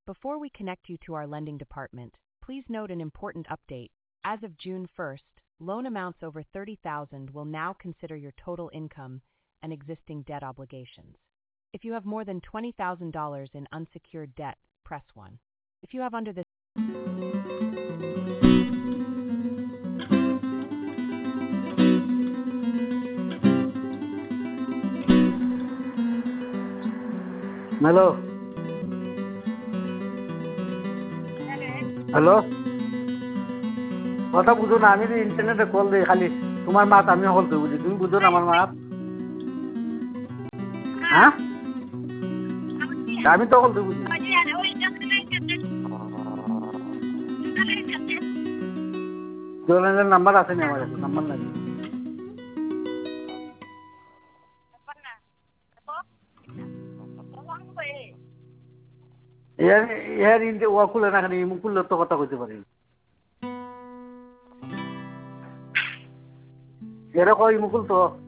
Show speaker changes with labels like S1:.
S1: Before we connect you to our lending department, please note an important update. As of June 1st, loan amounts over $30,000 will now consider your total income and existing debt obligations. If you have more than $20,000 in unsecured debt, press 1. If you have under this
S2: Hello. Hello. কথা বুঝো না আমি ইন্টারনেটে call দিই খালি তোমার মাত আমি কল দিই বুঝি তুমি বুঝো না আমার মাত হ্যাঁ আমি তো কল দিই বুঝি জোনের নাম্বার আছে না আমার কাছে নাম্বার নাই এর ইন্টে ও খুলে না খালি মুকুল তো কথা কইতে পারি এরা কই মুকুল তো